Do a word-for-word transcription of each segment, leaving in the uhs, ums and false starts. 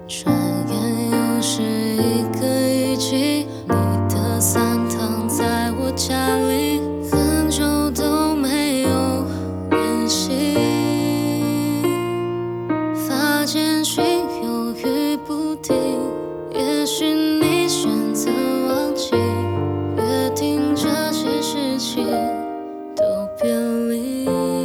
转眼又是一个雨季，你的伞躺在我家里，很久都没有联系。发简讯犹豫不定，也许你选择忘记，约定这些事情都别离。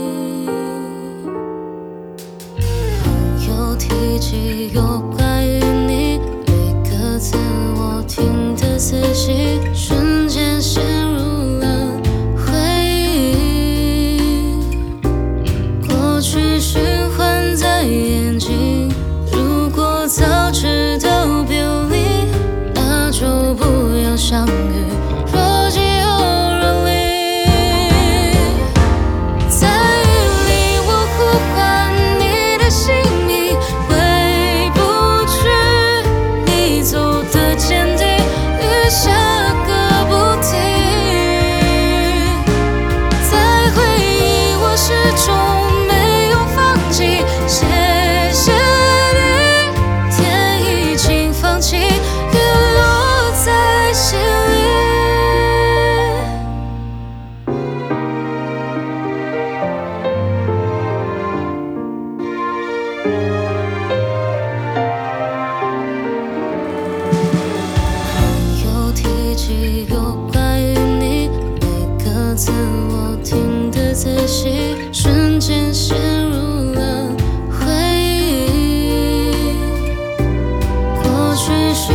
朋友提起有关于你，每个字我听得仔细，瞬间陷入了回忆。过去循环在眼睛，如果早知道别离，那就不要相遇。若即又若离，在雨里我呼唤你的姓名，回不去你走的坚定，雨下个不停。在回忆我始终没有放弃，谢谢你，天已经放晴，雨落在心里。朋友提起有关于你，每个字我听得仔细，瞬间陷入了回忆。过去循